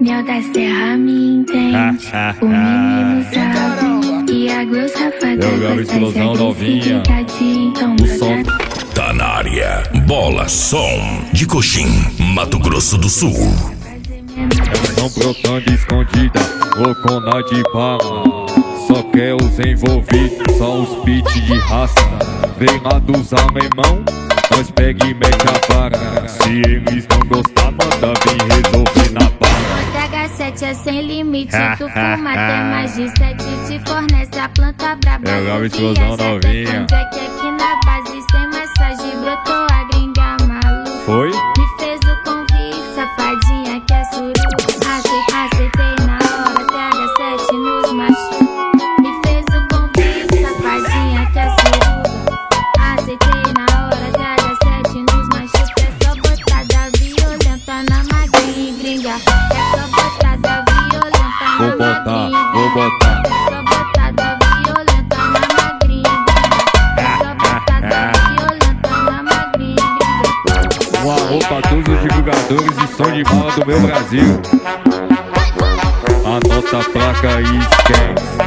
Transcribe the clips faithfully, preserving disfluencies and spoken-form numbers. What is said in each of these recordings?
Mel da Serra me entende, o menino sabe que a grossa safada gosta de agressividade, então manda. Tá na área, Bola Som de Coxim, Mato Grosso do Sul. Não brotando escondida, loucona de bala. Só quer os envolvidos, só os beats de raça. Vem lá dos alemão, nós pega e mete a vara. Se eles não gostar, manda vir resolver na barra. O H sete é sem limite, tu fuma até mais de sete. Te fornece a planta braba. Eu gravo explosão novinha. Jack aqui na base, sem massagem, brotou a gringa maluca. Foi? Me fez o convite, safadinha que é suru. Aceitei na hora, T H sete nos machu. Me fez o convite, safadinha que é suru. Aceitei na hora, T H sete nos machu. É só botada violenta na magrinha e gringa. É só botada violenta na Vou botar, magrinha. vou botar. É só botada violenta na magrinha. É só botada violenta na magrinha. Um alô pra todos os divulgadores de som de bala do meu Brasil. Anota a placa e esquece.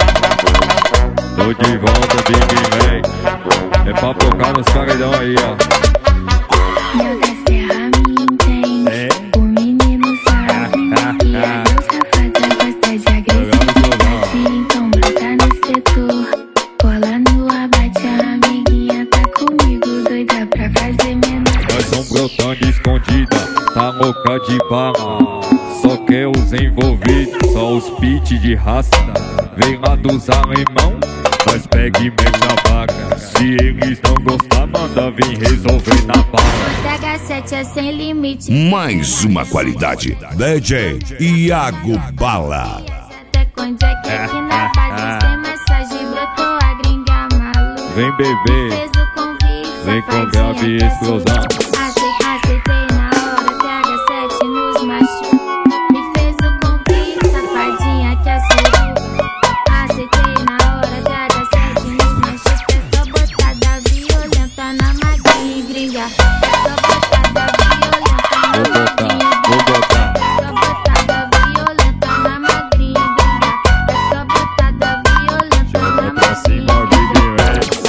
Tô de volta, Big Man. É pra tocar nos paredão aí, ó. Mel da Serra me entende, É? o menino sabe que a grossa safada gosta de agressividade, então brota no setor, cola no abate. A amiguinha tá comigo, doida pra fazer menor. Nós vão brotando escondida, tá louca de bala. Só quer os envolvidos, só os beats de raça. Vem lá dos alemão, nós pega e mete a vaga. Se eles não gostar, manda vir resolver na barra. O H sete é sem limite. Mais uma qualidade, D J Iago Bala. Até com Jack aqui na base, sem massagem, brotou a gringa maluca. Vem beber, Fez o convite, vem com safadinha grave que e é explosão. suru. Aceitei na hora, T H sete nos machu. Me fez o convite, safadinha que é suru. Aceitei na hora, T H sete nos machu. É só botada violenta na magrinha e gringa. É só botada violenta na Vou botar, magrinha. vou botar. É só botada violenta na magrinha e gringa. É só botada violenta na Chama pra cima, magrinha. Big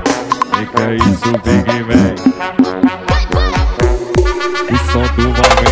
Man. Fica isso, Big Man. O som do momento.